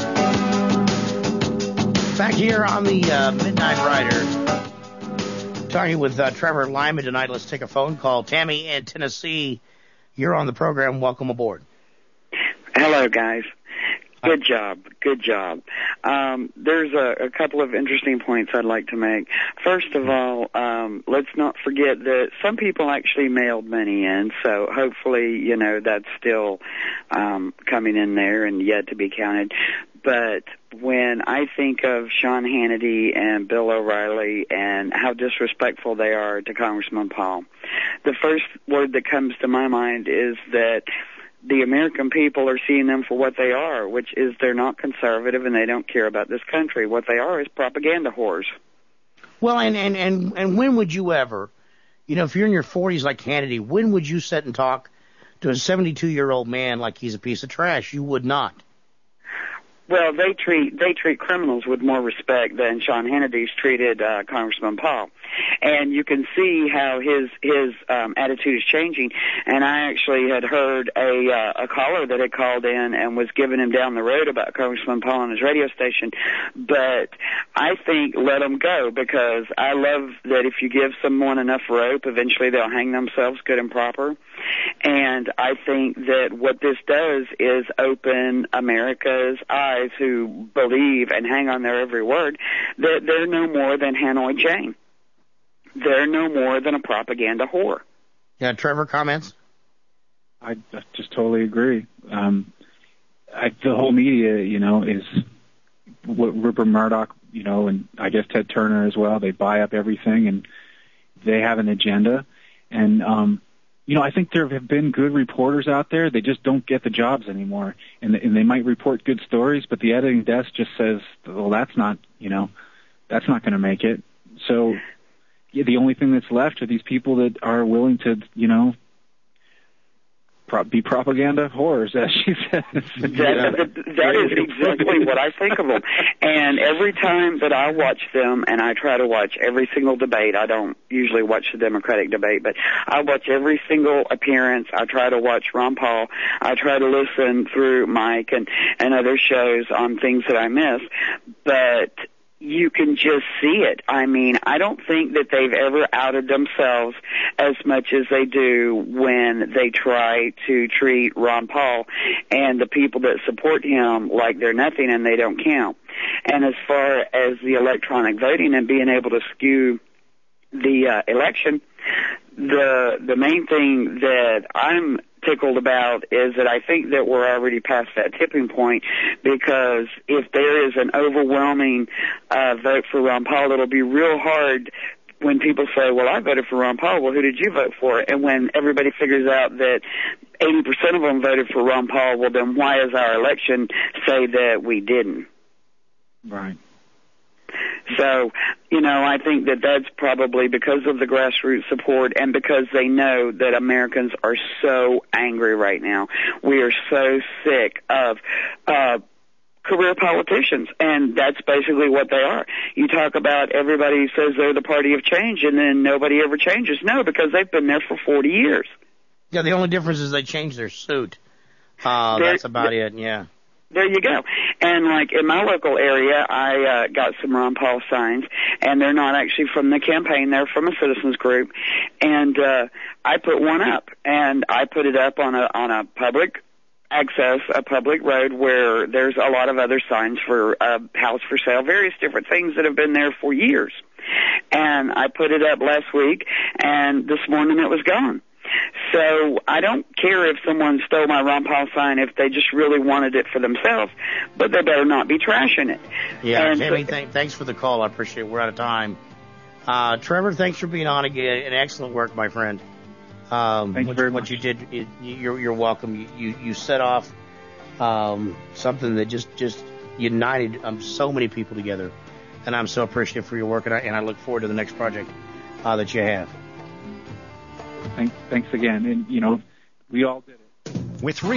Back here on the Midnight Rider, Talking with Trevor Lyman tonight. Let's take a phone call. Tammy in Tennessee, you're on the program. Welcome aboard. Hello, guys. Good job. Good job. There's a couple of interesting points I'd like to make. First of all, let's not forget that some people actually mailed money in, so hopefully, that's still coming in there and yet to be counted. But when I think of Sean Hannity and Bill O'Reilly and how disrespectful they are to Congressman Paul, the first word that comes to my mind is that the American people are seeing them for what they are, which is they're not conservative and they don't care about this country. What they are is propaganda whores. Well, and when would you ever, if you're in your 40s like Hannity, when would you sit and talk to a 72-year-old man like he's a piece of trash? You would not. Well, they treat criminals with more respect than Sean Hannity's treated Congressman Paul, and you can see how his attitude is changing. And I actually had heard a caller that had called in and was giving him down the road about Congressman Paul on his radio station. But I think let him go, because I love that if you give someone enough rope, eventually they'll hang themselves good and proper. And I think that what this does is open America's eyes, who believe and hang on their every word, that they're no more than Hanoi Jane. They're no more than a propaganda whore. Yeah, Trevor, comments? I just totally agree. The whole media, is what Rupert Murdoch, and I guess Ted Turner as well. They buy up everything, and they have an agenda. And I think there have been good reporters out there. They just don't get the jobs anymore. And they might report good stories, but the editing desk just says, well, that's not going to make it. So the only thing that's left are these people that are willing to, be propaganda whores, as she says. That is exactly what I think of them. And every time that I watch them, and I try to watch every single debate, I don't usually watch the Democratic debate, but I watch every single appearance. I try to watch Ron Paul. I try to listen through Mike and other shows on things that I miss. But you can just see it. I mean, I don't think that they've ever outed themselves as much as they do when they try to treat Ron Paul and the people that support him like they're nothing and they don't count. And as far as the electronic voting and being able to skew the election, the main thing that I'm tickled about is that I think that we're already past that tipping point, because if there is an overwhelming vote for Ron Paul, it'll be real hard when people say, well, I voted for Ron Paul. Well, who did you vote for? And when everybody figures out that 80% of them voted for Ron Paul, well, then why does our election say that we didn't? Right. So, I think that that's probably because of the grassroots support and because they know that Americans are so angry right now. We are so sick of career politicians, and that's basically what they are. You talk about everybody says they're the party of change, and then nobody ever changes. No, because they've been there for 40 years. Yeah, the only difference is they changed their suit. That's about it, yeah. There you go. And like in my local area, I got some Ron Paul signs, and they're not actually from the campaign. They're from a citizens group. And I put one up, and I put it up on a public access, a public road where there's a lot of other signs for house for sale, various different things that have been there for years. And I put it up last week, and this morning it was gone. So I don't care if someone stole my Ron Paul sign if they just really wanted it for themselves, but they better not be trashing it. Yeah, Tammy, thanks for the call. I appreciate it. We're out of time. Trevor, thanks for being on again. And excellent work, my friend. Thank you very much. What you did, you're welcome. You set off something that just united so many people together, and I'm so appreciative for your work, and I look forward to the next project that you have. Thanks again. And, we all did it. With